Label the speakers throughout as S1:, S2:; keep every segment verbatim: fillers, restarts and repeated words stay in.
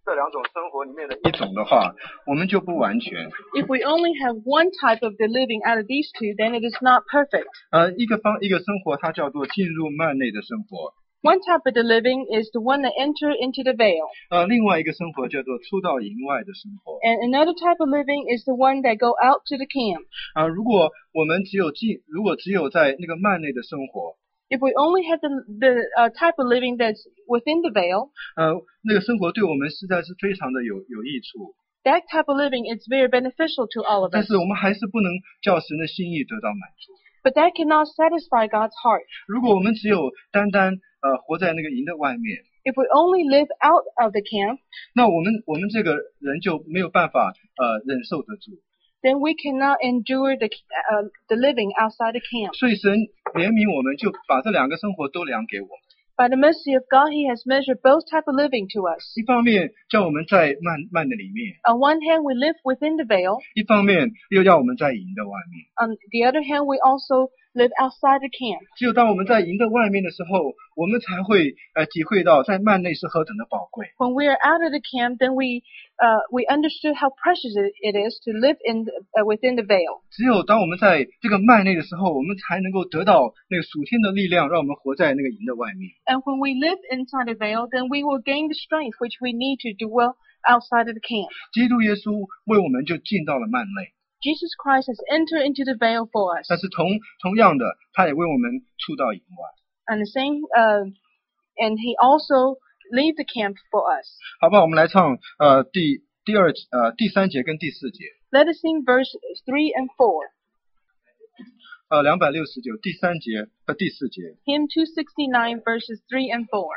S1: 这两种生活里面的一种的话，我们就不完全。
S2: If we only have one type of the living out of these two, then it is not perfect.
S1: 呃，一个方一个生活，它叫做进入幔内的生活。
S2: One type of the living is the one that enter into the veil.
S1: 呃，另外一个生活叫做出到营外的生活。
S2: And another type of living is the one that go out to the camp.
S1: 啊、呃，如果我们只有进，如果只有在那个幔内的生活。
S2: If we only have the the uh, type of living that's within the veil,
S1: 呃，那个生活对我们实在是非常的有有益处。
S2: That type of living is very beneficial to all of us.
S1: 但是我们还是不能叫神的心意得到满足。
S2: But that cannot satisfy God's heart.
S1: 如果我们只有单单呃活在那个营的外面，
S2: If we only live out of the camp,
S1: 那我们我们这个人就没有办法呃忍受得住。
S2: then we cannot endure the uh, the living outside the camp.
S1: 所以神怜悯我们，就把这两个生活都量给我们。
S2: By the mercy of God, He has measured both type of living to us.
S1: 一方面叫我们在幔幔的里面，
S2: On one hand, we live within the veil.
S1: 一方面又要我们在营的外面。
S2: On the other hand, we also live outside the camp.
S1: 只有当我们在营的外面的时候，我们才会呃体会到在幔内是何等的宝贵。
S2: When we are out of the camp, then we uh, we understood how precious it, it is to live in the, uh, within the veil.
S1: 只有当我们在这个幔内的时候，我们才能够得到那个属天的力量，让我们活在那个营的外面。
S2: And when we live inside the veil, then we will gain the strength which we need to dwell outside of the camp.
S1: 基督耶稣为我们就进到了幔内，
S2: Jesus Christ has entered into the veil for us.
S1: 但是同同样的，他也为我们出到营外。
S2: And the same, uh, and He also leave the camp for us.
S1: 好吧，我们来唱呃第第二呃第三节跟第四节，
S2: Let us sing verse three and four.
S1: 呃两百六十九第三节和第四节。
S2: Hymn two sixty-nine verses three and four.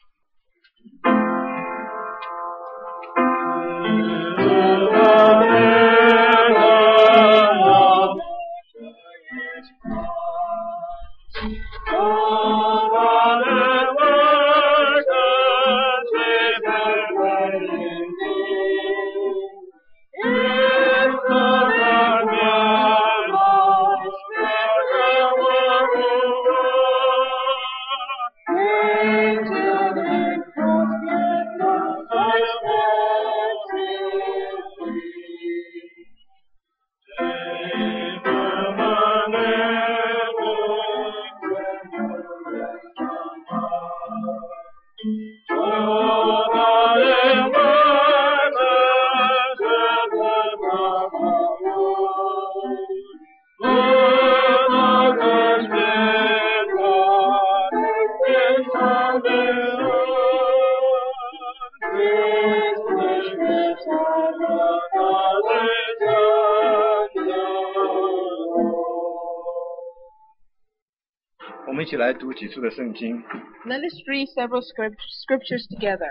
S1: 我们一起来读几处的圣经。
S2: Let us read several script, scriptures together.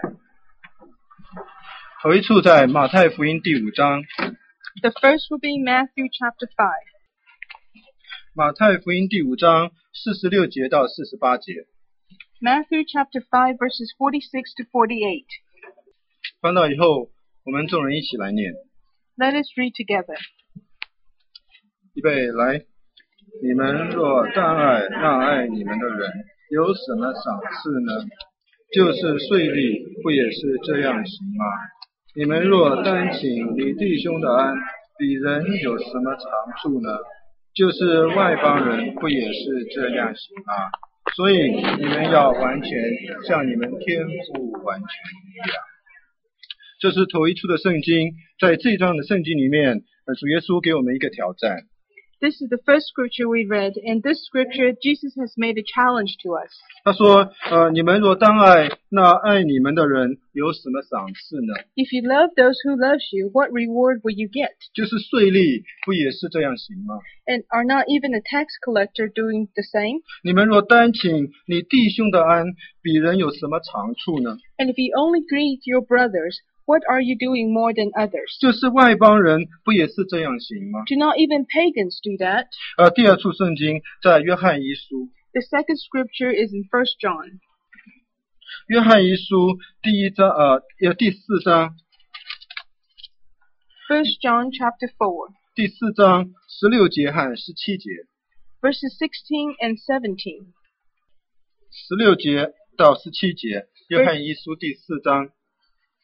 S1: 头一处在马太福音第五章，
S2: The first will be Matthew chapter five.
S1: 马太福音第五章四十六节到四十八节。
S2: Matthew chapter five verses forty-six to forty-eight.
S1: 翻到以后，我们众人一起来念。
S2: Let us read together.
S1: 预备来，你们若但爱那爱你们的人，有什么赏赐呢？就是税吏，不也是这样行吗？你们若单请你弟兄的安，比人有什么长处呢？就是外邦人，不也是这样行吗？所以你们要完全，像你们天父完全一样。这是头一处的圣经，在这章的圣经里面，主耶稣给我们一个挑战。
S2: This is the first scripture we read. In this scripture, Jesus has made a challenge to us.
S1: 他说：“呃，你们若当爱那爱你们的人，有什么赏赐呢？
S2: If you love those who love you, what reward will you get?
S1: 就是税吏，不也是这样行吗？
S2: And are not even a tax collector doing the same?
S1: 你们若单请你弟兄的安，比人有什么长处呢？
S2: And if you only greet your brothers, what are you doing more than others?
S1: 就是外邦人，不也是这样行吗？”
S2: Do not even pagans do that?
S1: 呃，第二处圣经在约翰一书，
S2: The second scripture is in First John.
S1: 约翰一书第一章，呃，呃第四章，
S2: First John chapter four,
S1: 第四章十六节和十七节，
S2: verses sixteen and seventeen.
S1: 十六节到十七节，约翰一书第四章。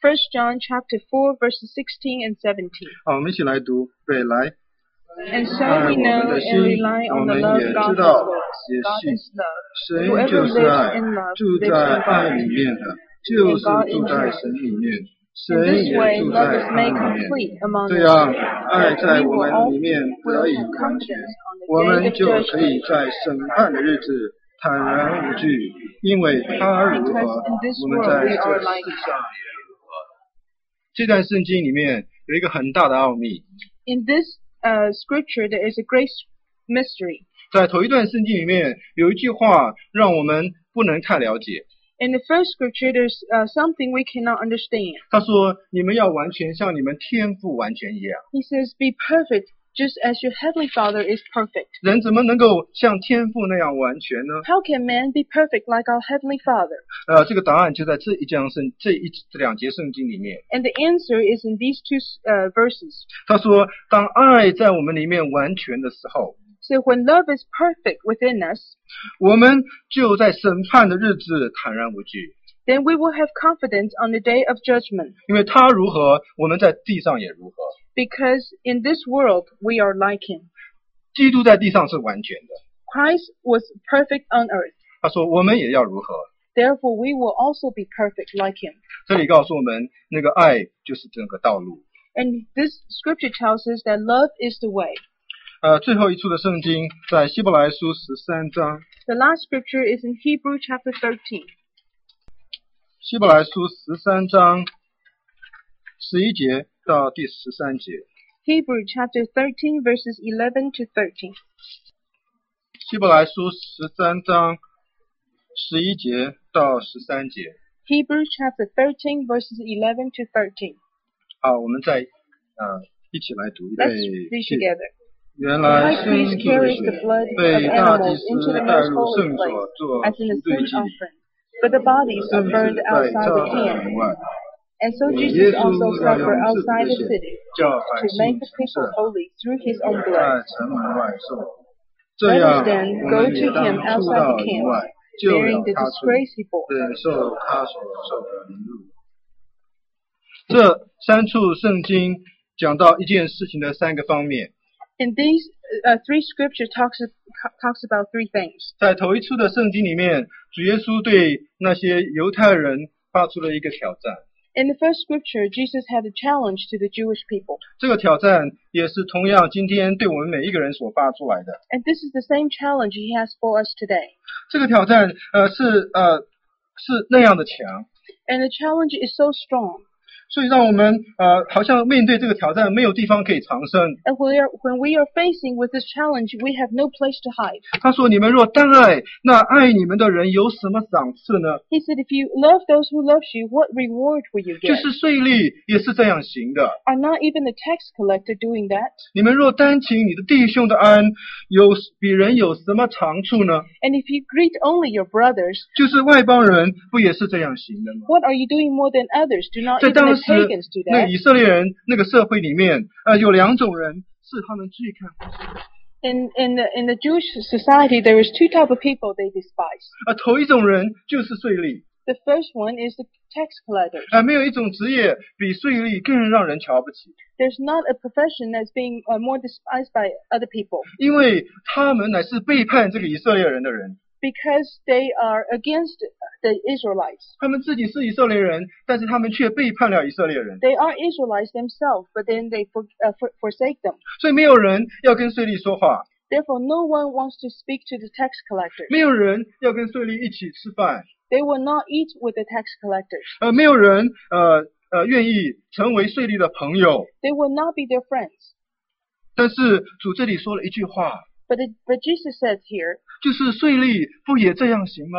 S2: First John chapter four verses sixteen and seventeen.
S1: 好，我们一起来读，对，来。
S2: And so
S1: 爱
S2: we
S1: 我们
S2: know
S1: 的
S2: and
S1: 心，
S2: rely
S1: 我
S2: on the
S1: 们
S2: love
S1: 也
S2: God
S1: 知
S2: has
S1: 道，
S2: for us.
S1: 也
S2: God
S1: 信，
S2: is love.
S1: 神
S2: Whoever
S1: 就是
S2: lives
S1: 爱，
S2: in love
S1: 住
S2: lives
S1: 在
S2: in
S1: 爱
S2: God.
S1: 里面的，就是住在神里面，
S2: In
S1: 神
S2: this
S1: 也
S2: way,
S1: 住
S2: love
S1: 在
S2: is
S1: 他
S2: made
S1: 里面。
S2: complete among
S1: 这
S2: us.
S1: 样，爱
S2: That
S1: 在
S2: we
S1: 我
S2: will
S1: 们
S2: all
S1: 里面
S2: will
S1: 得以
S2: have
S1: 完全，
S2: confidence on the
S1: 我
S2: day
S1: 们
S2: of
S1: 就可以
S2: judgment.
S1: 在审判的日子坦然无惧，因为他如何，
S2: Because in this
S1: 我们
S2: world
S1: 在
S2: we
S1: 这
S2: are
S1: 世
S2: like
S1: 上也如何。这段圣经里面有一个很大的奥秘，
S2: In this uh, scripture, there is a great mystery.
S1: 在头一段圣经里面有一句话让我们不能太了解。
S2: In the first scripture, there's uh, something we cannot understand.
S1: 他说：“你们要完全像你们天父完全一样。
S2: He says, be perfect just as your heavenly Father is perfect. ”
S1: 人怎么能够像天父那样完全呢？
S2: How can man be perfect like our heavenly Father?
S1: 呃，这个答案就在这一章圣这一这两节圣经里面。
S2: And the answer is in these two uh, verses.
S1: 他说：“当爱在我们里面完全的时候，
S2: So when love is perfect within us,
S1: 我们就在审判的日子坦然无惧，
S2: then we will have confidence on the day of judgment.
S1: 因为他如何，我们在地上也如何。
S2: Because in this world, we are like him.
S1: 基督在地上是完全的。
S2: Christ was perfect on earth.
S1: 他说，我们也要如何？
S2: Therefore, we will also be perfect like him.
S1: 这里告诉我们，那个爱就是这个道路。
S2: And this scripture tells us that love is the way.
S1: 呃，最后一处的圣经在希伯来书十三章，
S2: The last scripture is in Hebrew chapter thirteen.
S1: 希伯来书十三章十一节到第十三节。
S2: Hebrew chapter thirteen verses eleven to thirteen.
S1: 希伯来书十三章十一节到十三节。
S2: Hebrew chapter thirteen verses eleven to thirteen.
S1: 好，我们再呃一起来读，预
S2: Let's
S1: 备
S2: read
S1: 起。
S2: together.
S1: 原
S2: The
S1: 来
S2: high
S1: 生
S2: priest
S1: 主的
S2: carries
S1: 血
S2: the blood of
S1: 被大祭
S2: animals
S1: 司
S2: into the
S1: 带
S2: most
S1: 入
S2: holy
S1: 圣所
S2: place
S1: 做
S2: as in a
S1: 赎罪
S2: sin
S1: 祭，
S2: offering, but the bodies are
S1: 甚至
S2: burned
S1: 在
S2: outside
S1: 教
S2: the
S1: 会
S2: camp.
S1: 门外。
S2: And so
S1: 耶
S2: Jesus
S1: 稣
S2: also
S1: 要
S2: suffered
S1: 用自己
S2: outside
S1: 的
S2: the
S1: 血
S2: city
S1: 叫百
S2: to
S1: 姓
S2: make the
S1: 成
S2: people
S1: 圣，
S2: holy through his own
S1: 在
S2: blood.
S1: 城门外受苦。这
S2: Let
S1: 样，
S2: us then
S1: 我
S2: go
S1: 们
S2: to
S1: 也当
S2: him
S1: 出
S2: outside
S1: 到
S2: the
S1: 营
S2: camp,
S1: 外，救
S2: bearing
S1: 了
S2: the
S1: 他出，
S2: disgrace he bore.
S1: 忍受他所受的凌辱。这三处圣经讲到一件事情的三个方面。
S2: In these uh, three scripture talks talks about three things.
S1: 在头一处的圣经里面，主耶稣对那些犹太人发出了一个挑战。
S2: In the first scripture, Jesus had a challenge to the Jewish people.
S1: 这个挑战也是同样今天对我们每一个人所发出来的。
S2: And this is the same challenge he has for us today.
S1: 这个挑战，呃，是呃是那样的强，
S2: And the challenge is so strong.
S1: 所以让我们呃好像面对这个挑战没有地方可以藏身。
S2: And we are, when we are facing with this challenge, we have no place to hide.
S1: 他说：“你们若单爱那爱你们的人，有什么赏赐呢？
S2: He said, if you love those who love you, what reward will you
S1: 就
S2: get?
S1: 是税吏也是这样行的。
S2: Are not even the tax collector doing that?
S1: 你们若单请你的弟兄的安，有比人有什么长处呢？
S2: And if you greet only your brothers,
S1: 就是外邦人不也是这样行的吗？”
S2: what are you doing more than others? Do not
S1: 在
S2: even
S1: 当
S2: the
S1: 时
S2: pagans do
S1: 那
S2: that.
S1: 以色列人那个社会里面，呃，有两种人是他们最看不起的。
S2: In, in, the, in the Jewish society, there is two type of people they despise.
S1: 呃，头一种人就是税吏，
S2: The first one is the tax collectors.
S1: 呃，没有一种职业比税吏更让人瞧不起，
S2: There's not a profession that's being uh, more despised by other people
S1: 因为他们乃是背叛这个以色列人的人。
S2: because they are against the Israelites.
S1: 他们自己是以色列人，但是他们却背叛了以色列人，
S2: They are Israelites themselves, but then they for, uh, for, forsake them.
S1: 所以没有人要跟税吏说话，
S2: Therefore, no one wants to speak to the tax collectors.
S1: 没有人要跟税吏一起吃饭，
S2: They will not eat with the tax collectors.
S1: 呃，没有人呃呃愿意成为税吏的朋友。
S2: They will not be their friends.
S1: 但是主这里说了一句话，
S2: But, it, but Jesus says here,
S1: 就是税吏不也这样行吗？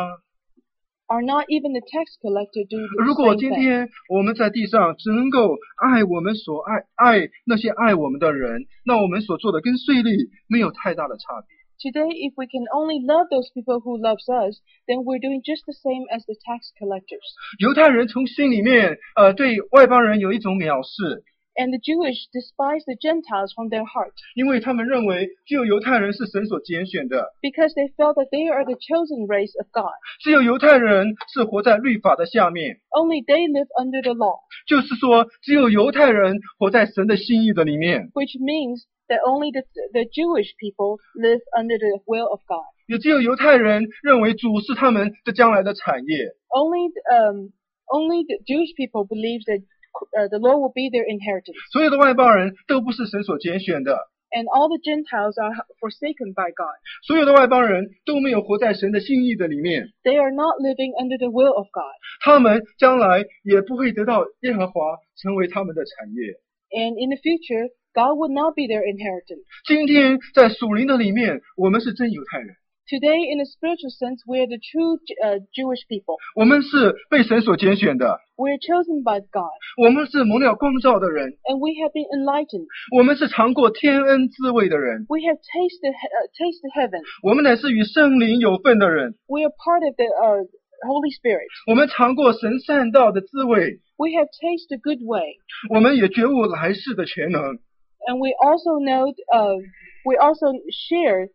S2: are not even the tax collector do the
S1: 如果
S2: same
S1: 今
S2: thing?
S1: 天我们在地上只能够爱我们所爱爱那些爱我们的人，那我们所做的跟税吏没有太大的差别。
S2: Today, if we can only love those people who loves us, then we're doing just the same as the tax collectors.
S1: 犹太人从心里面呃对外邦人有一种藐视，
S2: And the Jewish despise the Gentiles from their heart
S1: 因为他们认为只有犹太人是神所拣选的，
S2: because they felt that they are the chosen race of God.
S1: 只有犹太人是活在律法的下面，
S2: Only they live under the law.
S1: 就是说只有犹太人活在神的心意的里面，
S2: which means that only the, the Jewish people live under the will of God.
S1: 也只有犹太人认为主是他们的将来的产业。
S2: Only, um, only the Jewish people believe that uh, the Lord will be their inheritance.
S1: 所有的外邦人都不是神所拣选的，
S2: And all the Gentiles are forsaken by God.
S1: 所有的外邦人都没有活在神的心意的里面，
S2: They are not living under the will of God.
S1: 他们将来也不会得到耶和华成为他们的产业。
S2: And in the future, God would not be their inheritance.
S1: 今天在属灵的里面，我们是真犹太人，
S2: Today, in a spiritual sense, we are the true uh, Jewish people.
S1: 我们是被神所拣选的，
S2: We are chosen by God.
S1: 我们是蒙了光照的人，
S2: And we have been enlightened.
S1: 我们是尝过天恩滋味的人，
S2: We have tasted, uh, tasted heaven.
S1: 我们乃是与圣灵有份的人，
S2: We are part of the uh, Holy Spirit.
S1: 我们尝过神善道的滋味，
S2: We have tasted the good way.
S1: 我们也觉悟来世的全能。
S2: And we also know, uh, we also share,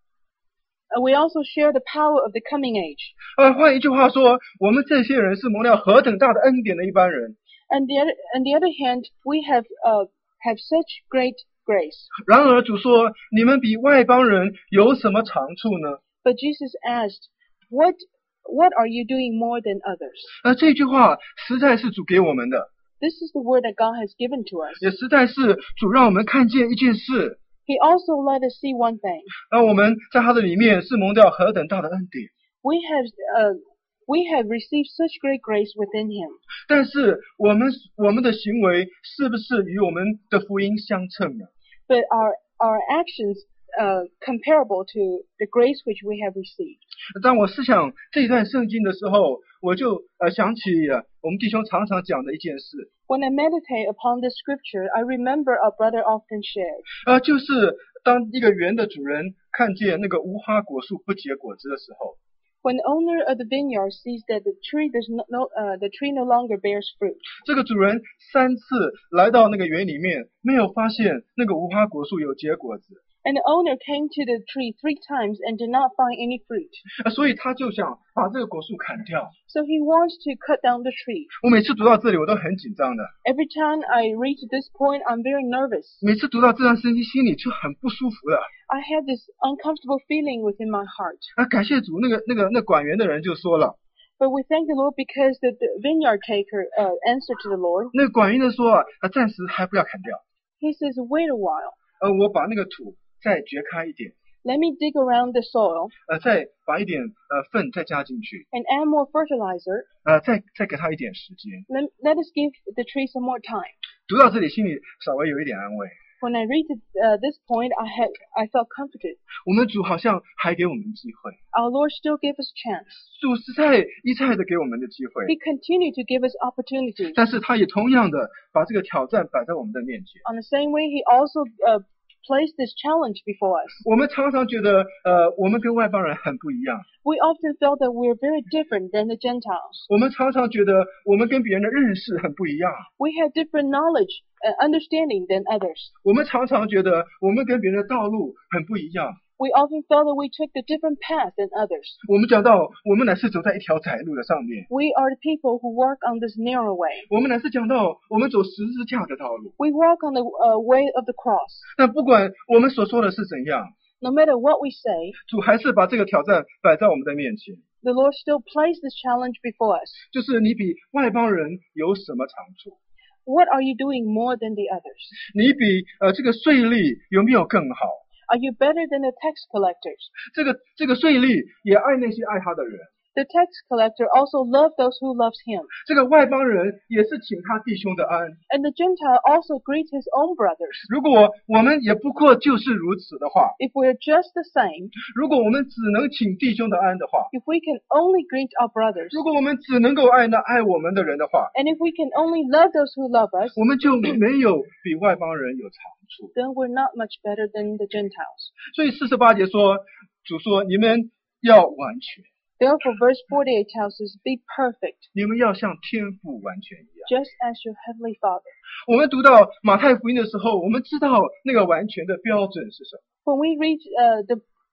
S2: uh, we also share the power of the coming age.
S1: 呃，换一句话说，我们这些人是蒙了何等大的恩典的一般人。
S2: And the other, on the other hand, we have, uh, have such great grace.
S1: 然而主说，你们比外邦人有什么长处呢？
S2: But Jesus asked, what, what are you doing more than others?
S1: 呃，这句话实在是主给我们的，
S2: This is the word that God has given to us.
S1: 也实在是主让我们看见一件事，
S2: He also let us see one thing.
S1: 让我们在他的里面是蒙掉何等大的恩典。
S2: We have, uh, we have received such great grace within Him.
S1: 但是我们我们的行为是不是与我们的福音相称呢？
S2: But our, our actions, uh, comparable to the grace which we have received.
S1: 当我思想这一段圣经的时候，我就呃想起、呃、我们弟兄常常讲的一件事，
S2: When I meditate upon this scripture, I remember our brother often shared.
S1: 呃，就是当一个园的主人看见那个无花果树不结果子的时候，
S2: When the owner of the vineyard sees that the tree does not, no, uh, the tree no longer bears fruit,
S1: 这个主人三次来到那个园里面，没有发现那个无花果树有结果子，
S2: and the owner came to the tree three times and did not find any fruit.
S1: 呃，所以他就想把这个果树砍掉。
S2: So he wants to cut down the tree.
S1: 我每次读到这里，我都很紧张的。
S2: Every time I reach this point, I'm very nervous.
S1: 每次读到这段圣经，心里就很不舒服的。
S2: I have this uncomfortable feeling within my heart.
S1: 啊，感谢主，那个那个那管园的人就说了，
S2: But we thank the Lord because the, the vineyard taker uh, answered to the Lord.
S1: 那个管园的说啊，啊，暂时还不要砍掉，
S2: He says, wait a while.
S1: 呃，我把那个土再掘开一点，
S2: Let me dig around the soil
S1: 呃，再把一点呃粪再加进去，
S2: and add more fertilizer.
S1: 呃，再再给他一点时间。
S2: Let, let us give the tree some more time.
S1: 读到这里，心里稍微有一点安慰。
S2: When I reached uh, this point, I had I felt comforted.
S1: 我们主好像还给我们机会，
S2: Our Lord still gave us chance.
S1: 主实在一再的给我们的机会，
S2: He continued to give us opportunities.
S1: 但是他也同样的把这个挑战摆在我们的面前。
S2: On the same way, He also uh, placed this challenge before us.
S1: 我们常常觉得，呃，我们跟外邦人很不一样。
S2: We often felt that we're very different than the Gentiles.
S1: 我们常常觉得，我们跟别人的认识很不一样。
S2: We have different knowledge and understanding than others.
S1: 我们常常觉得，我们跟别人的道路很不一样。
S2: We often felt that we took the different path than others.
S1: 我们讲到，我们乃是走在一条窄路的上面。
S2: We are the people who walk on this narrow way.
S1: 我们乃是讲到，我们走十字架的道路。
S2: We walk on the uh, way of the cross.
S1: 但不管我们所说的是怎样，
S2: No matter what we say,
S1: 主还是把这个挑战摆在我们的面前。
S2: the Lord still placed this challenge before us.
S1: 就是你比外邦人有什么长处？
S2: What are you doing more than the others?
S1: 你比呃这个税吏有没有更好？
S2: Are you better than the tax collectors?
S1: 这个这个税吏也爱那些爱他的人。
S2: The tax collector also loved those who loved him.
S1: 这个外邦人也是请他弟兄的安。
S2: And the Gentile also greets his own brothers.
S1: 如果我们也不过就是如此的话，
S2: If we're just the same,
S1: 如果我们只能请弟兄的安的话，
S2: if we can only greet our brothers,
S1: 如果我们只能够爱那爱我们的人的话，
S2: and if we can only love those who love us,
S1: 我们就没有比外邦人有长处。
S2: then we're not much better than the Gentiles.
S1: 所以四十八节说，主说你们要完全，
S2: Therefore, verse forty-eight tells us, be perfect,
S1: 你们要像天父完全一样。
S2: just as your heavenly Father.
S1: 我们读到马太福音的时候，我们知道那个完全的标准是什么。
S2: When we read uh, the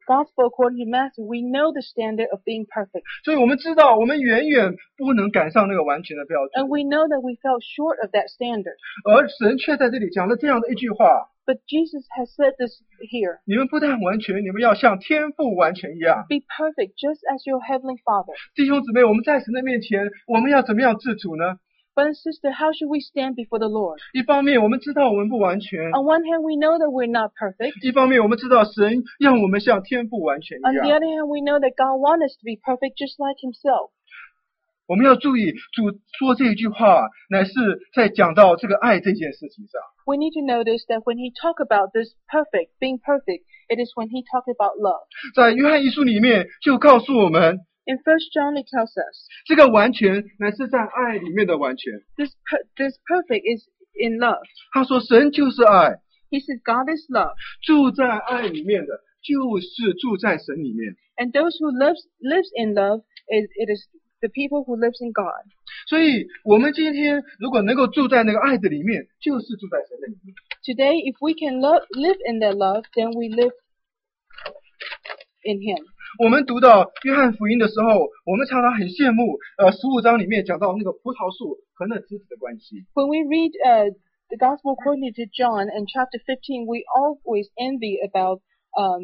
S2: Gospel according to Matthew, we know the standard of being perfect.
S1: 所以我们知道我们远远不能赶上那个完全的标准，
S2: And we know that we fell short of that standard.
S1: 而神却在这里讲了这样的一句话，
S2: But Jesus has said this here.
S1: 你们不但完全，你们要像天父完全一样。
S2: Be perfect just as your heavenly Father.
S1: 弟兄姊妹，我们在神的面前，我们要怎么样自处呢？
S2: Brother and sister, how should we stand before the Lord?
S1: 一方面我们知道我们不完全，
S2: On one hand, we know that we're not perfect.
S1: 一方面我们知道神让我们像天父完全一
S2: On the
S1: 样。
S2: other hand, we know that God wants us to be perfect just like himself.
S1: 我们要注意，主说这一句话，乃是在讲到这个爱这件事情上。
S2: We need to notice that when he talk about this perfect, being perfect, it is when he talk about love.
S1: 在约翰一书里面就告诉我们，
S2: In First John, it tells us
S1: 这个完全乃是在爱里面的完全。
S2: this per- this perfect is in love.
S1: 他说神就是爱，
S2: He says God is love,
S1: 住在爱里面的就是住在神里面。
S2: and those who lives lives in love is it is the people who lives in God.
S1: 所以我们今天如果能够住在那个爱的里面，就是住在神的里面。
S2: Today, if we can love, live in that love, then we live in him.
S1: 我们读到约翰福音的时候，我们常常很羡慕，呃，十五章里面讲到那个葡萄树和那枝子的关系。
S2: When we read uh, the Gospel according to John in chapter fifteen, we always envy about um,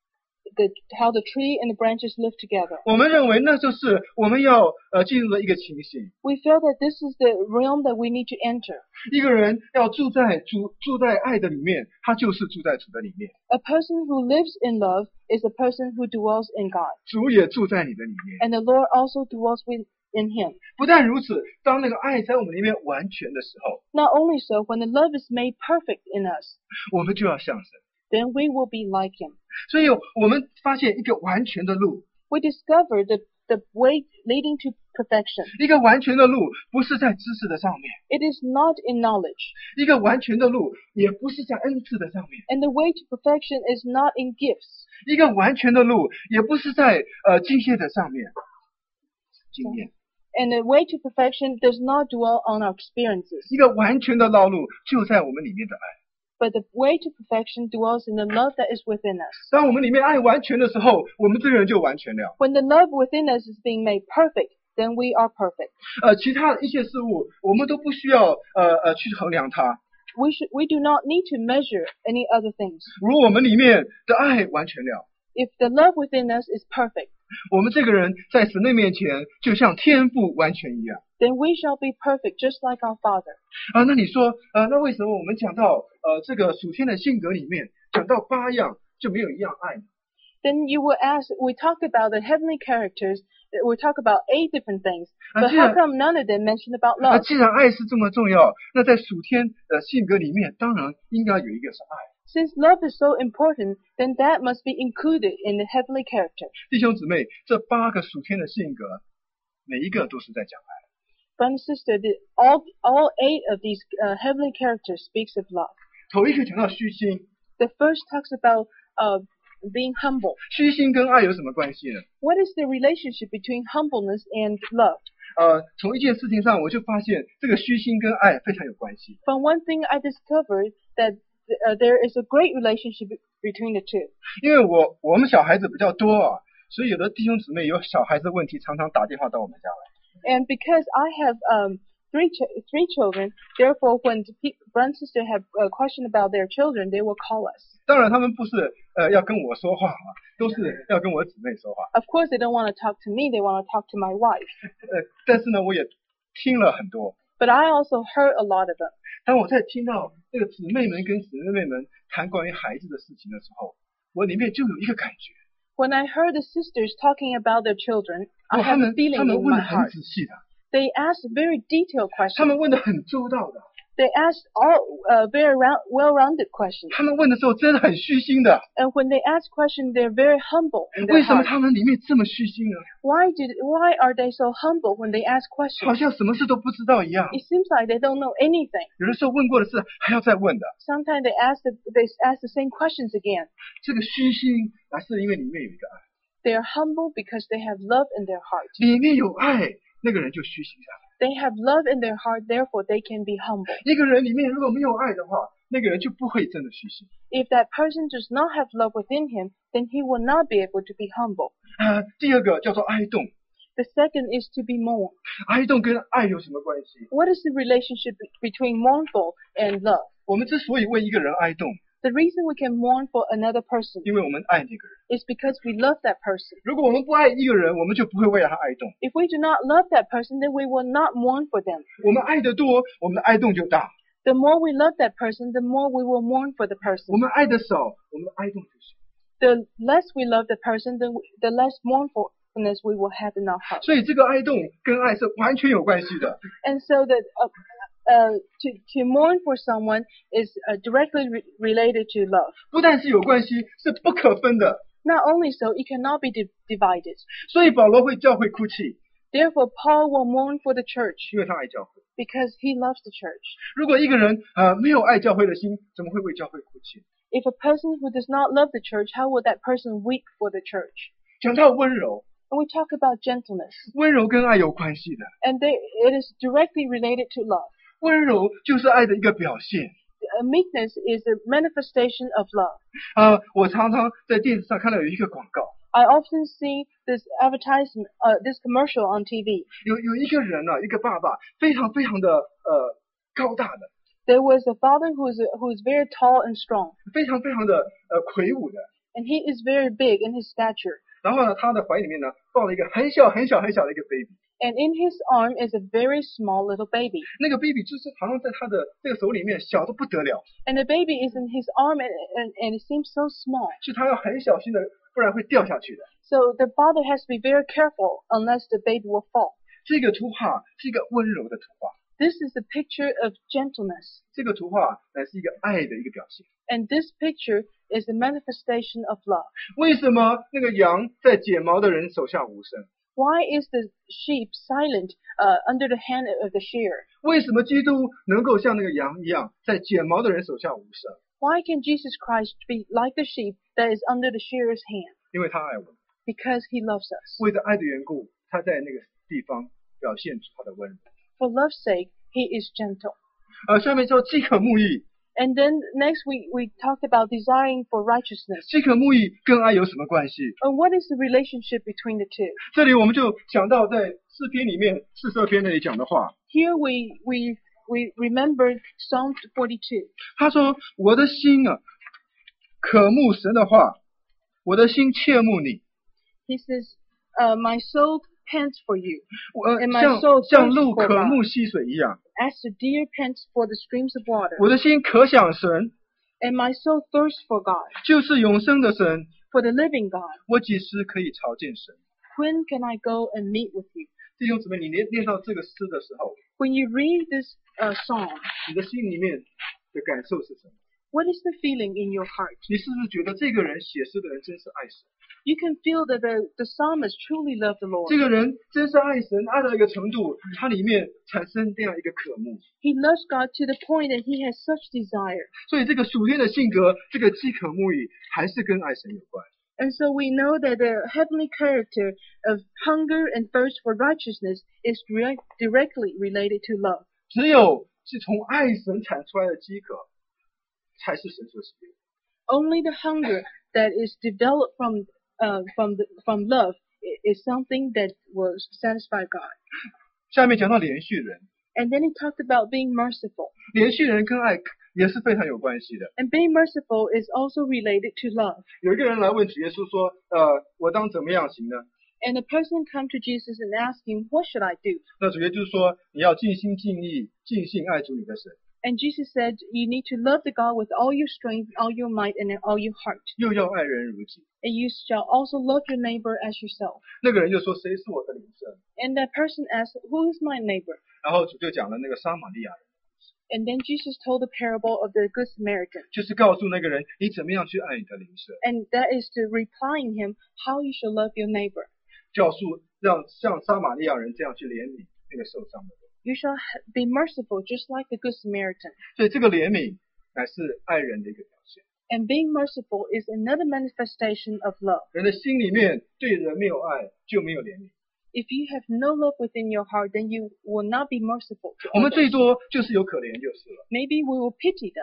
S2: the how the tree and the branches live together.
S1: 我们认为那就是我们要呃进入的一个情形。
S2: We feel that this is the realm that we need to enter.
S1: 一个人要住在主住在爱的里面，他就是住在主的里面。
S2: A person who lives in love is a person who dwells in God,
S1: 主也住在你的里面。
S2: and the Lord also dwells within him.
S1: 不但如此，当那个爱在我们里面完全的时候，
S2: Not only so, when the love is made perfect in us,
S1: 我们就要像神。
S2: then we will be like him.
S1: 所以我们发现一个完全的路，
S2: We discover the, the way leading to perfection.
S1: 一个完全的路不是在知识的上面，
S2: It is not in knowledge,
S1: 一个完全的路也不是在恩赐的上面，
S2: and the way to perfection is not in gifts.
S1: 一个完全的路也不是在呃经验的上面，经验。
S2: And the way to perfection does not dwell on our experiences,
S1: 一个完全的道路就在我们里面的爱。
S2: but the way to perfection dwells in the love that is within us.
S1: 当我们里面爱完全的时候，我们这个人就完全了。
S2: When the love within us is being made perfect, then we are perfect.
S1: 呃，其他的一切事物，我们都不需要呃呃去衡量它。
S2: We should, we do not need to measure any other things.
S1: 如我们里面的爱完全了，
S2: If the love within us is perfect,
S1: 我们这个人在神的面前就像天父完全一样。
S2: then we shall be perfect just like our Father.
S1: 啊，那你说，呃，那为什么我们讲到呃这个属天的性格里面，讲到八样就没有一样爱呢？
S2: Then you will ask, we talk about the heavenly characters, we talk about eight different things,
S1: Ah,
S2: but
S1: yeah.
S2: how come none of them mention about
S1: 那
S2: love?
S1: 既然爱是这么重要，那在属天的性格里面，当然应该有一个是爱。
S2: Since love is so important, then that must be included in the heavenly character.
S1: 弟兄姊妹，这八个属天的性格，每一个都是在讲爱。
S2: Brother and sister, the, all, all eight of these uh, heavenly characters speaks of love.
S1: 头一个讲到虚心，
S2: The first talks about uh, being humble.
S1: 虚心跟爱有什么关系呢？
S2: What is the relationship between humbleness and love?
S1: 呃，从一件事情上我就发现，这个虚心跟爱非常有关系。
S2: From one thing I discovered that uh, there is a great relationship between the two.
S1: 因为我我们小孩子比较多啊，所以有的弟兄姊妹有小孩子问题，常常打电话到我们家来。
S2: And because I have um, three ch- three children, therefore when the pe- brother and sister have a question about their children, they will call us.
S1: 当然，他们不是呃要跟我说话啊，都是要跟我姊妹说话。
S2: Of course, they don't want to talk to me; they want to talk to my wife.
S1: 呃，但是呢，我也听了很多。
S2: But I also heard a lot of them.
S1: 当我在听到这个姊妹们跟姊妹们谈关于孩子的事情的时候，我里面就有一个感觉，
S2: When I heard the sisters talking about their children, I
S1: 哦，他
S2: have a
S1: 们
S2: feeling
S1: 他们
S2: in
S1: 问
S2: my
S1: 的很
S2: heart.
S1: 仔细的，
S2: They asked very detailed
S1: 他
S2: questions.
S1: 们问的很周到的，
S2: They asked all uh, very round, well-rounded questions.
S1: 他们问的时候真的很虚心的。
S2: And when they ask questions, they're very humble in their
S1: 为什么
S2: heart.
S1: 他们里面这么虚心呢？
S2: Why did why are they so humble when they ask
S1: 好
S2: questions?
S1: 像什么事都不知道一样。
S2: It seems like they don't know anything.
S1: 有的时候问过的事还要再问的。
S2: Sometimes they ask the, they ask the same questions again.
S1: 这个虚心还是因为里面有一个爱，
S2: They are humble because they have love in their heart.
S1: 里面有爱，那个人就虚心下来。
S2: They have love in their heart, therefore they can be humble.
S1: 一个人里面如果没有爱的话， 那个人就不会真的虚心。
S2: If that person does not have love within him, then he will not be able to be humble.
S1: 呃，第二个叫做哀动，
S2: The second is to be mourned.
S1: 哀动跟爱有什么关系？
S2: What is the relationship be- between mournful and love?
S1: 我们之所以为一个人哀动，
S2: The reason we can mourn for another person
S1: 因为我们爱那个人。
S2: is because we love that person.
S1: 如果我们不爱一个人，我们就不会为了他哀动。
S2: If we do not love that person, then we will not mourn for them.
S1: 我们爱得多，我们的哀动就大；
S2: The more we love that person, the more we will mourn for the
S1: 我
S2: person.
S1: 们爱得少，我们的哀动就少。
S2: The less we love the person, the, the less mournfulness we will have in our heart.
S1: 所以这个哀动跟爱是完全有关系的。
S2: And so that uh, uh, to, to mourn for someone is uh, directly re- related to love.
S1: 不但是有关系，是不可分的。
S2: Not only so, it cannot be di- divided.
S1: 所以保罗会教会哭泣，
S2: Therefore, Paul will mourn for the church
S1: 因为他爱教会。
S2: because he loves the church.
S1: 如果一个人呃没有爱教会的心，怎么会为教会哭泣？
S2: If a person who does not love the church, how will that person weep for the church?
S1: 讲到温柔，
S2: And we talk about gentleness,
S1: 温柔跟爱有关系的。
S2: and they, it is directly related to love.
S1: 温柔就是爱的一个表现。
S2: Uh, meekness is a manifestation of love.
S1: 呃，我常常在电视上看到有一个广告，
S2: I often see this advertisement, uh, this commercial on T V.
S1: 有有一个人啊，一个爸爸，非常非常的呃高大的，
S2: There was a father who is who is very tall and strong,
S1: 非常非常的呃魁梧的。
S2: and he is very big in his stature.
S1: 然后呢，他的怀里面呢抱了一个很小很小很小的一个 baby，
S2: And in his arm is a very small little baby.
S1: 那个 baby 就是好像在他的这个手里面小的不得了，
S2: And the baby is in his arm, and, and, and it seems so small.
S1: 是他要很小心的，不然会掉下去的。
S2: So the father has to be very careful unless the baby will fall.
S1: 这个图画是一个温柔的图画，
S2: This is a picture of gentleness.
S1: 这个图画乃是一个爱的一个表现。
S2: And this picture is a manifestation of love.
S1: 为什么那个羊在剪毛的人手下无声？
S2: Why is the sheep silent uh, under the hand of the shearer?
S1: 为什么基督能够像那个羊一样，在剪毛的人手下无声？
S2: Why can Jesus Christ be like the sheep that is under the shearer's hand?
S1: 因为他爱我们，
S2: Because he loves us.
S1: 为着爱的缘故，他在那个地方表现出他的温柔。
S2: For love's sake, he is gentle.
S1: 呃，下面叫饥渴慕义，
S2: And then next we, we talked about desiring for righteousness.
S1: 饥渴慕义跟爱有什么关系？
S2: And what is the relationship between the two?
S1: 这里我们就想到在诗篇里面四十二篇那里讲的话，
S2: Here we, we, we remembered Psalm forty-two.
S1: 他说：“我的心啊，渴慕神的话，我的心切慕你。
S2: He says, uh, my soul pants for you,
S1: 我、呃
S2: And my
S1: 像
S2: soul
S1: 像
S2: thirsts
S1: 鹿
S2: for
S1: 渴
S2: God.
S1: 慕溪水一样，
S2: as the deer pants for the streams of water.
S1: 我的心可想神，
S2: And my soul thirsts for God,
S1: 就是永生的神。
S2: for the living God.
S1: 我几时可以朝见神？”
S2: When can I go and meet with you?
S1: 弟兄姊妹，你念念到这个诗的时候，
S2: When you read this uh, song,
S1: 你的心里面的感受是什么？
S2: what is the feeling in your heart?
S1: 你是不是觉得这个人写诗的人真是爱神？
S2: You can feel that the, the psalmist truly loved the Lord.
S1: 这个人真是爱神，爱到一个程度，他里面产生这样一个渴慕。
S2: He loves God to the point that he has such desire.
S1: 所以这个属天的性格，这个饥渴慕义，还是跟爱神有关。
S2: And so we know that the heavenly character of hunger and thirst for righteousness is direct, directly related to love.
S1: 只有是从爱神产出来的饥渴，才是神所喜悦。
S2: Only the hunger that is developed from uh, from the, from love i- is something that will satisfy God.
S1: 下面讲到连续人，
S2: And then he talked about being merciful.
S1: 连续人跟爱也是非常有关系的。
S2: And being merciful is also related to love.
S1: 有一个人来问主耶稣说：“呃，我当怎么样行呢
S2: And a person come to Jesus and ask him, what should I do?？”
S1: 那主耶稣说：“你要尽心尽意、尽性爱主你的神，
S2: And Jesus said, you need to love the God with all your strength, all your might, and all your heart.
S1: 又要爱人如己。
S2: And you shall also love your neighbor as yourself. ”
S1: 那个人就说：“谁是我的邻舍
S2: And that person asked, who is my neighbor?？”
S1: 然后主就讲了那个撒玛利亚人，
S2: And then Jesus told the parable of the Good Samaritan.
S1: 就是告诉那个人你怎么样去爱你的邻舍，
S2: And that is to replying him how you should love your neighbor.
S1: 教诉让像撒玛利亚人这样去怜悯那个受伤的人。
S2: You shall ha- be merciful just like the Good Samaritan.
S1: 所以这个怜悯乃是爱人的一个表现。
S2: And being merciful is another manifestation of love.
S1: 人的心里面对人没有爱，就没有怜悯。
S2: If you have no love within your heart, then you will not be merciful to
S1: 我们最
S2: others.
S1: 多就是有可怜就是了。
S2: Maybe we will pity them,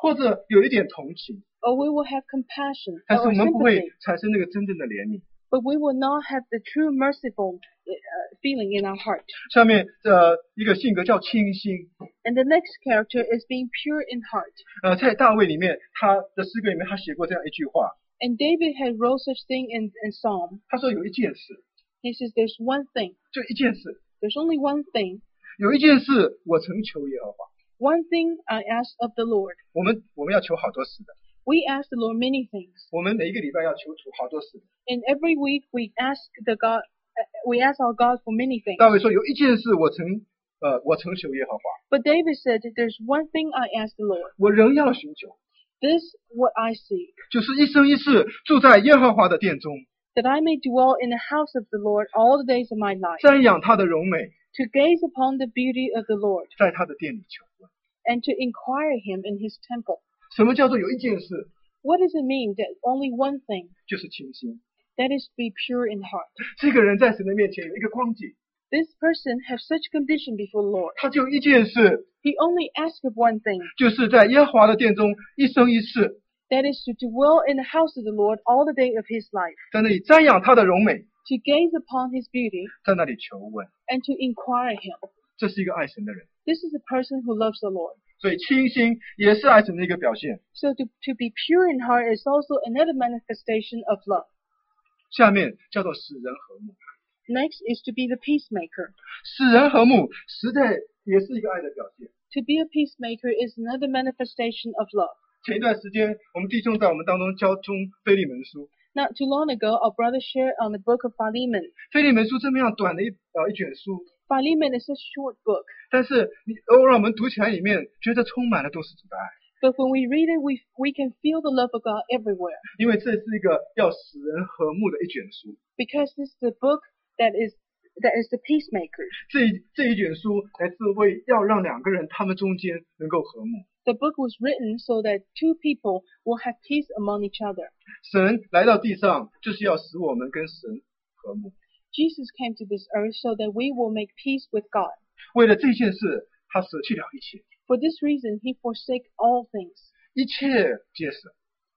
S1: 或者有一点同情，
S2: or we will have compassion
S1: 但是
S2: or
S1: 我们不会
S2: sympathy,
S1: 产生那个真正的怜悯。
S2: but we will not have the true merciful uh, feeling in our heart.
S1: 下面呃一个性格叫清心，
S2: And the next character is being pure in heart.
S1: 呃在大卫里面他的诗歌里面他写过这样一句话，
S2: And David had wrote such thing in, in Psalm.
S1: 他说有一件事，
S2: He says, there's one thing.
S1: 就一件事，
S2: There's only one thing.
S1: 有一件事我曾求耶和华。
S2: One thing I ask of the Lord.
S1: 我们我们要求好多事的，
S2: We ask the Lord many things.
S1: 我们每一个礼拜要求主好多事的。
S2: And every week we ask the God, uh, we ask our God for many things.
S1: 大卫说有一件事我曾呃我曾求耶和华，
S2: But David said, there's one thing I ask the Lord.
S1: 我仍要寻求，
S2: This what I seek,
S1: 就是一生一世住在耶和华的殿中，
S2: that I may dwell in the house of the Lord all the days of my life,
S1: 瞻仰他的荣美，
S2: to gaze upon the beauty of the Lord,
S1: 在他的殿里求问。
S2: and to inquire him in his temple.
S1: 什么叫做有一件事？
S2: What does it mean that only one thing?
S1: 就是清心。
S2: That is to be pure in heart.
S1: 这个人在神的面前有一个光景，
S2: This person has such condition before the Lord.
S1: 他就一件事，
S2: He only asks of one thing,
S1: 就是在耶和华的殿中一生一世，
S2: that is to dwell in the house of the Lord all the day of his life,
S1: 在那里瞻仰他的荣美，
S2: to gaze upon his beauty,
S1: 在那里求问。
S2: and to inquire him.
S1: 这是一个爱神的人，
S2: This is a person who loves the Lord.
S1: 所以清心也是爱神的一个表现。
S2: So to, to be pure in heart is also another manifestation of love.
S1: 下面叫做使人和睦。
S2: Next is to be the peacemaker.
S1: 使人和睦实在也是一个爱的表现。
S2: To be a peacemaker is another manifestation of love.
S1: 前一段时间，我们弟兄在我们当中教中腓利门书，
S2: Not too long ago, our brother shared on the book of Philemon.
S1: 腓利门书这么样短的一呃一卷书，
S2: Philemon is a short book,
S1: 但是你偶尔我们读起来里面，觉得充满了都是主的爱，
S2: but when we read it, we we can feel the love of God everywhere,
S1: 因为这是一个要使人和睦的一卷书。
S2: because this is the book that is that is the peacemaker.
S1: 这一这一卷书来自为要让两个人他们中间能够和睦。
S2: The book was written so that two people will have peace among each other.
S1: 神来到地上，就是要使我们跟神和睦。
S2: Jesus came to this earth so that we will make peace with God.
S1: 为了这件事，他舍弃了一切，
S2: For this reason, he forsake all things.
S1: 一切皆舍，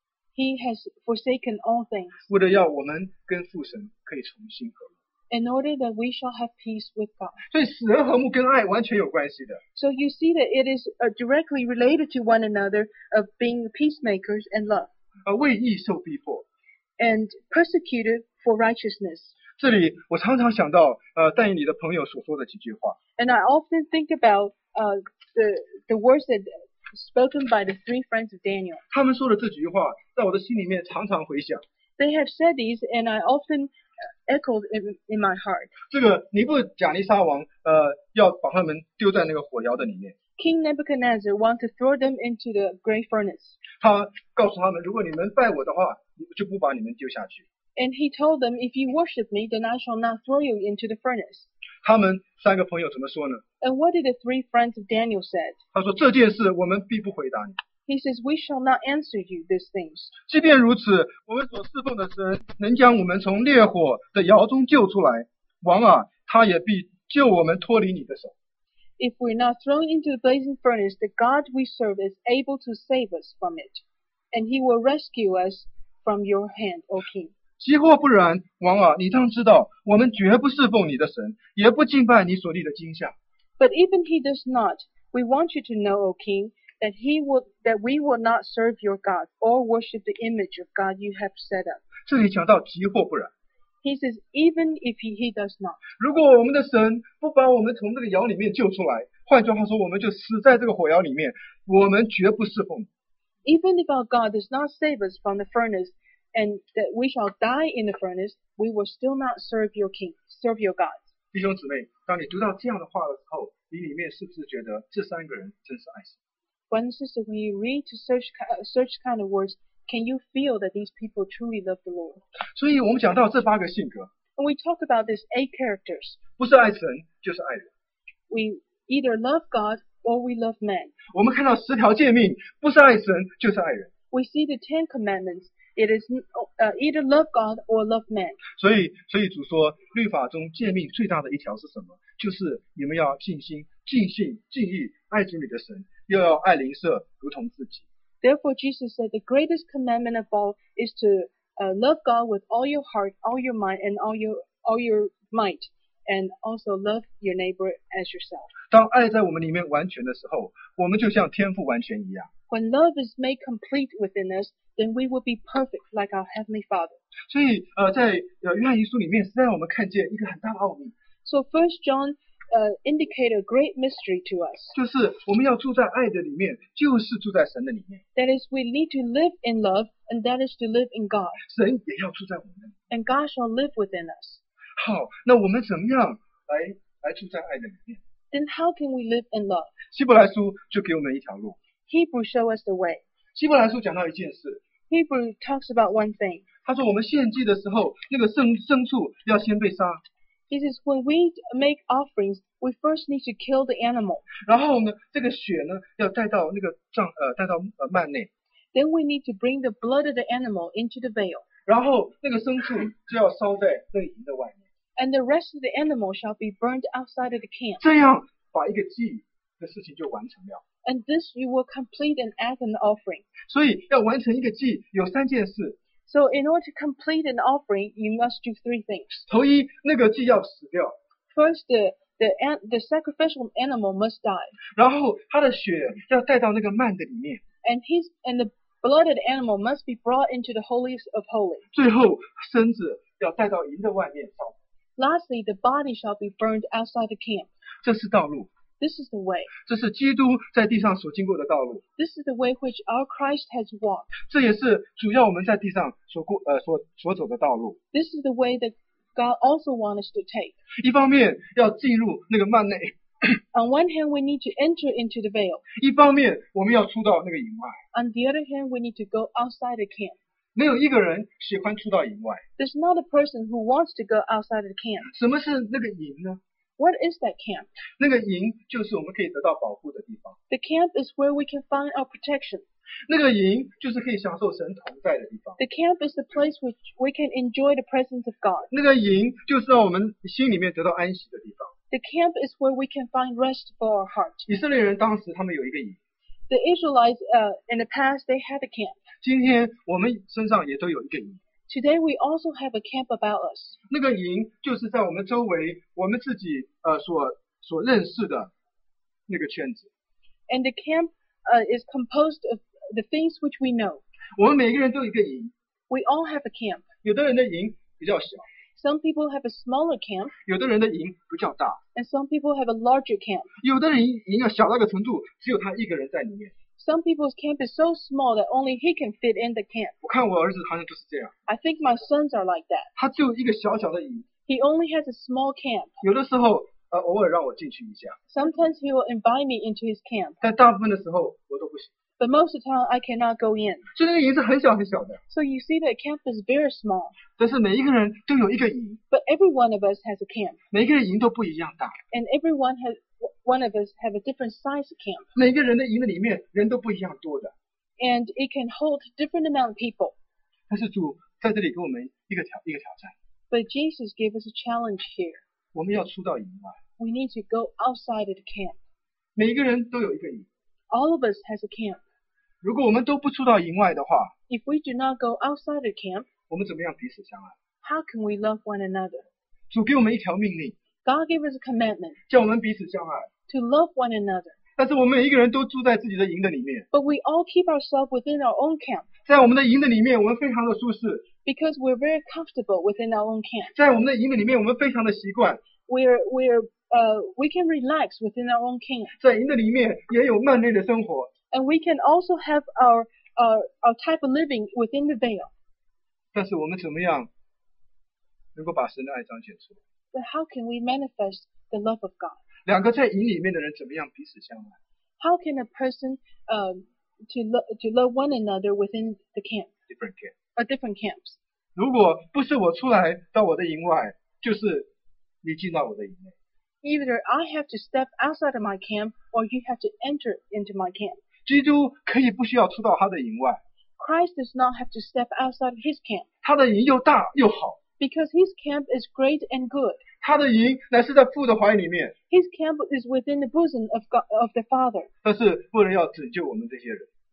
S2: He has forsaken all things
S1: 为了要我们跟父神可以重新和睦。
S2: in order that we shall have peace with God.
S1: 所以使人和睦跟爱完全有关系的。
S2: So you see that it is uh, directly related to one another of being peacemakers and love,
S1: 呃，为义受逼迫。
S2: and persecuted for righteousness.
S1: 这里我常常想到，呃，但以理的朋友所说的几句话。
S2: And I often think about uh, the the words that spoken by the three friends of Daniel.
S1: 他们说的这几句话，在我的心里面常常回响。
S2: They have said these, and I often uh, echoed in, in my heart.
S1: 这个尼布甲尼撒王，呃，要把他们丢在那个火窑的里面。
S2: King Nebuchadnezzar wanted to throw them into the great furnace.
S1: 他告诉他们，如果你们拜我的话，就不把你们丢下去。
S2: And he told them, if you worship me, then I shall not throw you into the furnace.
S1: 他们三个朋友怎么说呢？
S2: And what did the three friends of Daniel said?
S1: 他说这件事我们必不回答你。
S2: He says, we shall not answer you these things.
S1: 即便如此，我们所侍奉的神能将我们从烈火的窑中救出来，王啊，他也必救我们脱离你的手。
S2: If we're not thrown into the blazing furnace, the God we serve is able to save us from it. And he will rescue us from your hand, O king.
S1: 即或不然，王啊，你当知道，我们绝不侍奉你的神，也不敬拜你所立的金像。
S2: But even he does not, we want you to know, O king, that he will, that we will not serve your God or worship the image of God you have set up.
S1: 这里讲到即或不然，
S2: He says, even if he, he does not.
S1: 如果我们的神不把我们从这个窑里面救出来，换句话说，我们就死在这个火窑里面，我们绝不侍奉你。
S2: Even if our God does not save us from the furnace, and that we shall die in the furnace, we will still not serve your king, serve your God.
S1: 弟兄姊妹，当你读到这样的话的时候，你里面是不是觉得这三个人真是爱神？
S2: Brothers and sisters, when you read to such, such kind of words, can you feel that these people truly love the Lord?
S1: 所以我们讲到这八个性格，
S2: When we talk about these eight characters,
S1: 不是爱神就是爱人。
S2: we either love God or we love man.
S1: 我们看到十条诫命，不是爱神就是爱人。
S2: We see the Ten Commandments. It is uh, either love God or love man.
S1: 所以，所以主说，律法中诫命最大的一条是什么？就是你们要尽心、尽性、尽意爱主你的神，又要爱邻舍如同自己。
S2: Therefore, Jesus said the greatest commandment of all is to uh, love God with all your heart, all your mind, and all your all your might, and also love your neighbor as yourself.
S1: 当爱在我们里面完全的时候，我们就像天父完全一样。
S2: When love is made complete within us, then we will be perfect like our Heavenly Father.
S1: 所以呃，在呃约翰一书里面，实在让我们看见一个很大的奥秘，
S2: So First John uh, indicate a great mystery to us.
S1: 就是我们要住在爱的里面，就是住在神的里面。
S2: That is, we need to live in love, and that is to live in God.
S1: 神也要住在我们里面。
S2: And God shall live within us.
S1: 好，那我们怎么样来来住在爱的里面？
S2: Then how can we live in love?
S1: 希伯来书就给我们一条路。
S2: Hebrew show us the way.
S1: 希伯来书讲到一件事，
S2: Hebrew talks about one thing.
S1: 他说我们献祭的时候，那个牲牲畜要先被杀，
S2: He says when we make offerings, we first need to kill the animal.
S1: 然后呢，这个血呢要带到那个帐呃带到呃幔内，
S2: Then we need to bring the blood of the animal into the veil.
S1: 然后那个牲畜就要烧在那个营的外面，
S2: And the rest of the animal shall be burned outside of the camp.
S1: 这样把一个祭的事情就完成了。
S2: And this you will complete an act and offering.
S1: 所以要完成一个祭有三件事，
S2: So in order to complete an offering, you must do three things.
S1: 头一，那个祭要死掉，
S2: First, the the an- the sacrificial animal must die,
S1: 然后它的血要带到那个幔的里面，
S2: and his and the blood of the animal must be brought into the holiest of holies.
S1: 最后身子要带到营的外面烧。
S2: Lastly, the body shall be burned outside the camp.
S1: 这是道路，
S2: This is the way.
S1: 这是基督在地上所经过的道路，
S2: This is the way which our Christ has walked.
S1: 这也是主要我们在地上所过呃所所走的道路。
S2: This is the way that God also wants us to take.
S1: 一方面要进入那个幔内，
S2: On one hand, we need to enter into the veil.
S1: 一方面我们要出到那个营外。
S2: On the other hand, we need to go outside the camp.
S1: 没有一个人喜欢出到营外。
S2: There's not a person who wants to go outside of the camp.
S1: 什么是那个营呢？
S2: What is that camp?
S1: 那个营就是我们可以得到保护的地方，
S2: The camp is where we can find our protection.
S1: 那个营就是可以享受神同在的地方，
S2: The camp is the place which we can enjoy the presence of God.
S1: 那个营就是让我们心里面得到安息的地方。
S2: The camp is where we can find rest for our heart.
S1: 以色列人当时他们有一个营，
S2: The Israelites, uh, in the past, they had a camp.
S1: 今天我们身上也都有一个营。
S2: Today, we also have a camp about us.
S1: 那个营就是在我们周围，我们自己呃所所认识的那个圈子。
S2: And the camp uh, is composed of the things which we know.
S1: 我们每个人都有一个营，
S2: We all have a camp.
S1: 有的人的营比较小，
S2: Some people have a smaller camp,
S1: 有的人的营比较大，
S2: and some people have a larger camp.
S1: 有的人营要小到一个程度，只有他一个人在里面。
S2: Some people's camp is so small that only he can fit in the camp.
S1: 我看我儿子好像就是这样，
S2: I think my sons are like that.
S1: 他就一个小小的营，
S2: He only has a small camp.
S1: 有的时候呃偶尔让我进去一下，
S2: Sometimes he will invite me into his camp,
S1: 但大部分的时候我都不行。
S2: but most of the time I cannot go in.
S1: 所以那个营是很小很小的，
S2: So you see that camp is very small,
S1: 但是每一个人都有一个营，
S2: but every one of us has a camp,
S1: 每一个人营都不一样大，
S2: and every one has one of us have a different size of camp,
S1: 每个人的营的里面人都不一样多的。
S2: and it can hold different amount of people.
S1: 但是主在这里给我们一个挑一个挑战，
S2: But Jesus gave us a challenge here.
S1: 我们要出到营外，
S2: We need to go outside of the camp.
S1: 每一个人都有一个营。
S2: All of us has a camp.
S1: 如果我们都不出到营外的话，
S2: If we do not go outside the camp,
S1: 我们怎么样彼此相爱？
S2: how can we love one another?
S1: 主给我们一条命令，
S2: God gave us a commandment
S1: 叫我们彼此相爱。
S2: to love one another.
S1: 但是我们每一个人都住在自己的营的里面，
S2: But we all keep ourselves within our own camp
S1: 在我们的营的里面，我们非常的舒适；
S2: because we're very comfortable within our own camp.
S1: 在我们的营的里面，我们非常的习惯；
S2: We're we're uh we can relax within our own camp,
S1: 在营的里面也有慢内的生活。
S2: and we can also have our our our type of living within the veil.
S1: 但是我们怎么样能够把神的爱彰显出来？
S2: But how can we manifest the love of God?
S1: 两个在营里面的人怎么样彼此相爱？
S2: How can a person um to lo- to love one another within the camp
S1: different camp。
S2: or different camps?
S1: 如果不是我出来到我的营外，就是你进到我的营内。
S2: Either I have to step outside of my camp, or you have to enter into my camp.
S1: 基督可以不需要出到他的营外，
S2: Christ does not have to step outside of his camp
S1: 他的营又大又好，
S2: because his camp is great and good.
S1: 他的营乃是在父的怀里面，
S2: His camp is within the bosom of God, of the Father.
S1: 但是为了要拯救我们这些人，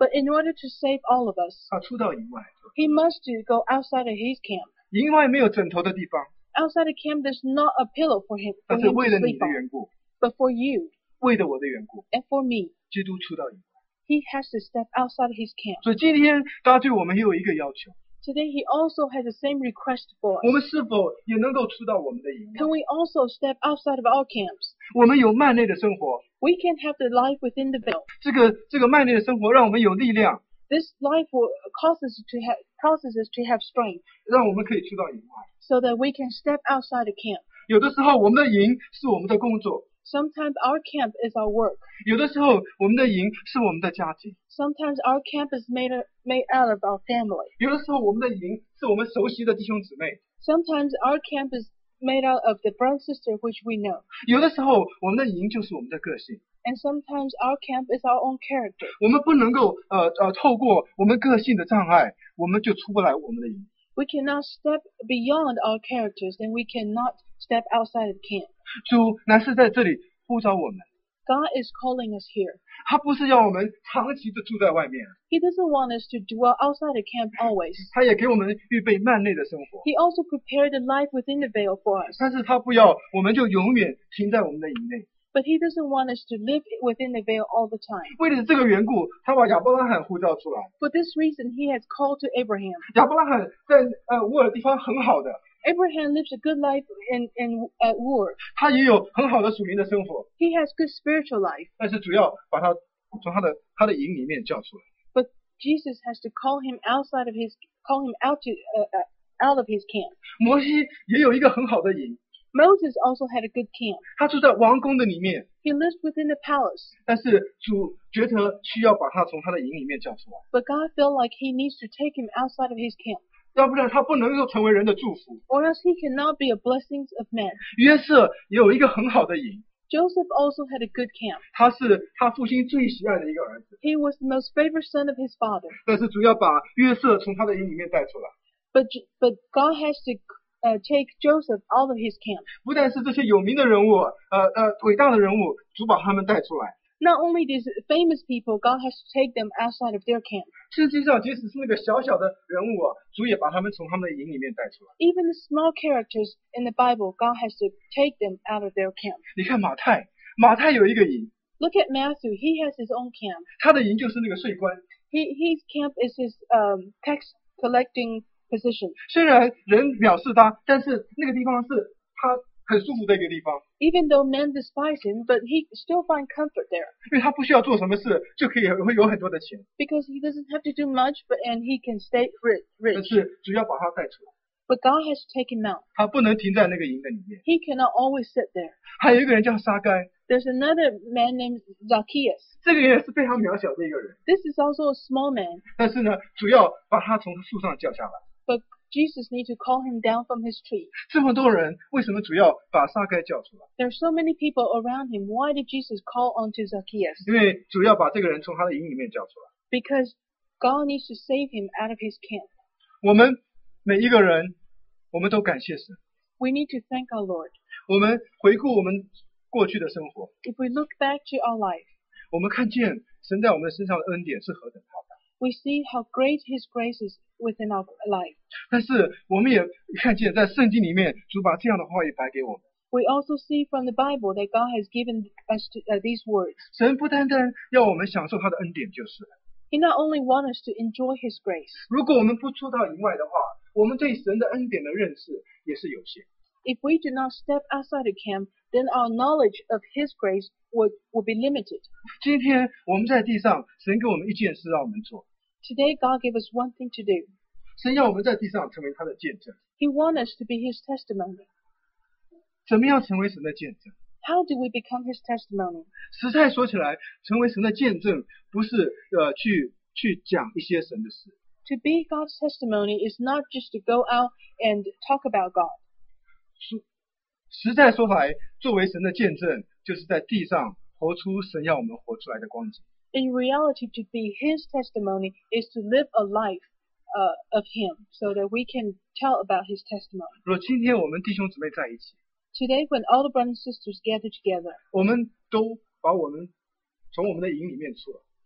S2: But in order to save all of us,
S1: 他出到营外，
S2: he must to go outside of his camp.
S1: 营外没有枕头的地方，
S2: Outside the camp, there's not a pillow for him, for
S1: 但是
S2: him
S1: 为
S2: to
S1: 了你
S2: sleep
S1: 的
S2: on.
S1: 缘故，
S2: But for you
S1: 为了我的缘故，
S2: and for me,
S1: 基督出到营外。
S2: he has to step outside of his camp.
S1: 所以今天大家对我们也有一个要求，
S2: Today, he also has the same request for
S1: 我
S2: us.
S1: 们是否也能够出到我们的营外？
S2: Can we also step outside of our camps?
S1: 我们有幔内的生活，
S2: We can have the life within the veil.
S1: 这个这个幔内的生活让我们有力量，
S2: This life will cause us to have causes us to have strength,
S1: 让我们可以出到营外。
S2: so that we can step outside the camp.
S1: 有的时候我们的营是我们的工作，
S2: Sometimes our camp is our work.
S1: 有的时候我们的营是我们的家庭，
S2: Sometimes our camp is made of, made out of our family.
S1: 有的时候我们的营是我们熟悉的弟兄姊妹，
S2: Sometimes our camp is made out of the brother and sister which we know.
S1: 有的时候我们的营就是我们的个性。
S2: And sometimes our camp is our own character.
S1: 我们不能够呃呃透过我们个性的障碍，我们就出不来我们的营。
S2: We cannot step beyond our characters, and we cannot step outside of camp.
S1: 主乃是在这里呼召我们，
S2: God is calling us here.
S1: 他不是要我们长期的住在外面，
S2: He doesn't want us to dwell outside the camp always.
S1: 他也给我们预备幔内的生活，
S2: He also prepared the life within the veil for us.
S1: 但是他不要我们就永远停在我们的营内。
S2: But he doesn't want us to live within the veil all the time.
S1: 为了这个缘故，他把亚伯拉罕呼召出来。
S2: For this reason, he has called to Abraham.
S1: 亚伯拉罕在呃乌尔地方很好的，
S2: Abraham lives a good life in, in at Ur.
S1: 他也有很好的属灵的生活，
S2: He has good spiritual life.
S1: 但是主要把他从他的他的营里面叫出来。
S2: But Jesus has to call him outside of his, call him out to, uh, uh, out of his camp.
S1: 摩西也有一个很好的营，
S2: Moses also had a good camp.
S1: 他住在王宫的里面，
S2: He lived within the palace.
S1: 但是主觉得需要把他从他的营里面叫出来，
S2: But God felt like he needs to take him outside of his camp.
S1: 要不然他不能够成为人的祝福。
S2: Or else he cannot be a blessing of men.
S1: 约瑟也有一个很好的营，
S2: Joseph also had a good camp.
S1: 他是他父亲最喜爱的一个儿子，
S2: He was the most favored son of his father.
S1: 但是主要把约瑟从他的营里面带出来。
S2: But, but God has to uh, take Joseph out of his camp.
S1: 不但是这些有名的人物，呃呃伟大的人物，主把他们带出来。
S2: Not only these famous people, God has to take them outside of their camp.
S1: 实际上，即使是那个小小的人物啊，主也把他们从他们的营里面带出来。
S2: Even the small characters in the Bible, God has to take them out of their camp.
S1: 你看马太，马太有一个营，
S2: Look at Matthew. He has his own camp.
S1: 他的营就是那个税关。
S2: He, his camp is his um, tax collecting position.
S1: 虽然人藐视他，但是那个地方是他很舒服的一个地方，
S2: Even though men despise him, but he still find comfort there
S1: 因为他不需要做什么事就可以会有很多的钱，
S2: because he doesn't have to do much, but and he can stay ri-
S1: 但
S2: rich.
S1: 是主要把他带出来，
S2: But God has to take him out.
S1: 他不能停在那个营的里面。
S2: He cannot always sit there.
S1: 还有一个人叫撒该，
S2: There's another man named Zacchaeus.
S1: 这个人也是非常渺小的一个人，
S2: This is also a small man,
S1: 但是呢，主要把他从树上叫下来。
S2: but Jesus needs to call him down from his tree.
S1: 这么多人，为什么主要把撒该叫出来？
S2: There are so many people around him. Why did Jesus call onto Zacchaeus?
S1: 因为主要把这个人从他的营里面叫出来。
S2: Because God needs to save him out of his camp.
S1: 我们每一个人，我们都感谢神。
S2: We need to thank our Lord.
S1: 我们回顾我们过去的生活，
S2: If we look back to our life,
S1: 我们看见神在我们身上的恩典是何等浩大。
S2: we see how great his grace is within our life.
S1: 但是我们也看见在圣经里面，主把这样的话语摆给我们。
S2: We also see from the Bible that God has given us to, uh, these words.
S1: 神不单单要我们享受他的恩典就是了。
S2: He not only wants us to enjoy his grace.
S1: 如果我们不出到营外的话，我们对神的恩典的认识也是有限。
S2: If we do not step outside the camp, then our knowledge of his grace would, would be limited.
S1: 今天我们在地上，神给我们一件事让我们做，
S2: Today, God gave us one thing to do.
S1: 神要我们在地上成为他的见证。
S2: He wants us to be his testimony.
S1: 怎么样成为神的见证？
S2: How do we become his testimony?
S1: 实在说起来，成为神的见证，不是呃去去讲一些神的事，
S2: To be God's testimony is not just to go out and talk about God.
S1: 实在说来，作为神的见证，就是在地上活出神要我们活出来的光景。
S2: In reality, to be his testimony is to live a life uh, of him so that we can tell about his testimony.
S1: 若今天我们弟兄姊妹在一起，
S2: Today, when all the brothers and sisters gather together,
S1: 我们都把我们从我们的营里面出来，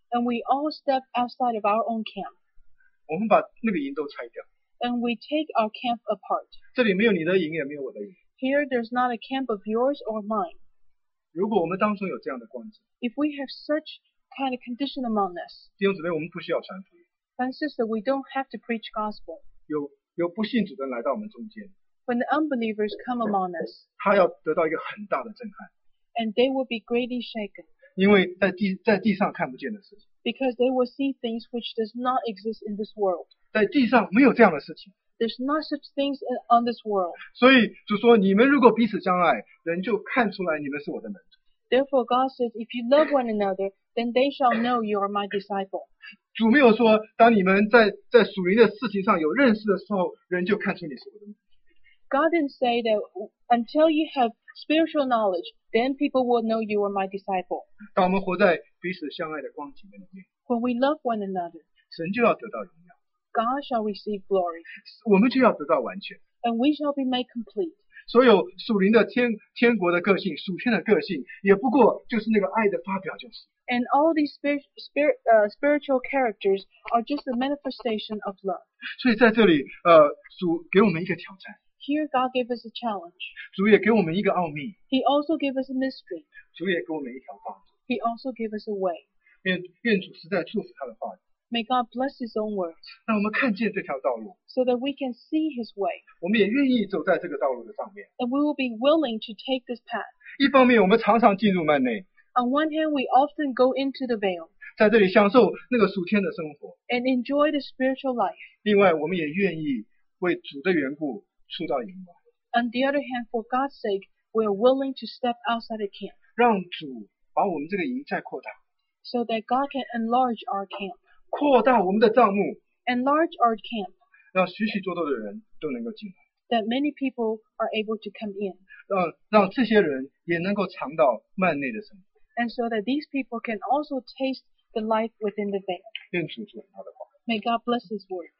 S2: And we all step outside of our own camp.
S1: 我们把那个营都拆掉，
S2: And we take our camp apart.
S1: 这里没有你的营，也没有我的营。
S2: Here there's not a camp of yours or mine.
S1: 如果我们当中有这样的光景，
S2: If we have such kind of condition among us,
S1: 弟兄姊妹，我们不需要传福音。
S2: then sister, we don't have to preach gospel.
S1: 有有不信主的人来到我们中间，
S2: When the unbelievers come among us,
S1: 他要得到一个很大的震撼，
S2: and they will be greatly shaken,
S1: 因为在地在地上看不见的事情，
S2: because they will see things which does not exist in this world.
S1: 在地上没有这样的事情。
S2: There's not such things on this world.
S1: 所以主说，你们如果彼此相爱，人就看出来你们是我的门徒。
S2: Therefore God says, if you love one another, then they shall know you are my disciple.
S1: 主没有说，当你们在在属灵的事情上有认识的时候，人就看出你是我的门徒。
S2: God didn't say that until you have spiritual knowledge, then people will know you are my disciple.
S1: 当我们活在彼此相爱的光景的里面，
S2: When we love one another,
S1: 神就要得到荣耀，
S2: God shall receive glory,
S1: 我们就要得到完全。
S2: and we shall be made complete.
S1: 所有属灵的天天国的个性，属天的个性，也不过就是那个爱的发表，就是。
S2: And all these spirit, spirit, uh, spiritual characters are just a manifestation of love.
S1: 所以在这里，呃，主给我们一个挑战，
S2: Here God gave us a challenge.
S1: 主也给我们一个奥秘，
S2: He also gave us a mystery.
S1: 主也给我们一条道路。
S2: He also gave us a way.
S1: 愿愿主实在祝福他的话语，
S2: May God bless His own words
S1: 让我们看见这条道路，
S2: so that we can see His way,
S1: 我们也愿意走在这个道路的上面。
S2: and we will be willing to take this path.
S1: 一方面，我们常常进入幔内，
S2: On one hand, we often go into the veil
S1: 在这里享受那个属天的生活；
S2: and enjoy the spiritual life.
S1: 另外，我们也愿意为主的缘故出到营外，
S2: On the other hand, for God's sake, we are willing to step outside the camp
S1: 让主把我们这个营再扩大，
S2: so that God can enlarge our camp.
S1: 扩大我们的帐幕，
S2: Enlarge our camp
S1: 让许许多多的人都能够进来，
S2: that many people are able to come in,
S1: 让让这些人也能够尝到幔内的生活。
S2: and so that these people can also taste the life within the veil.
S1: 愿主祝福他的话。
S2: May God bless His word.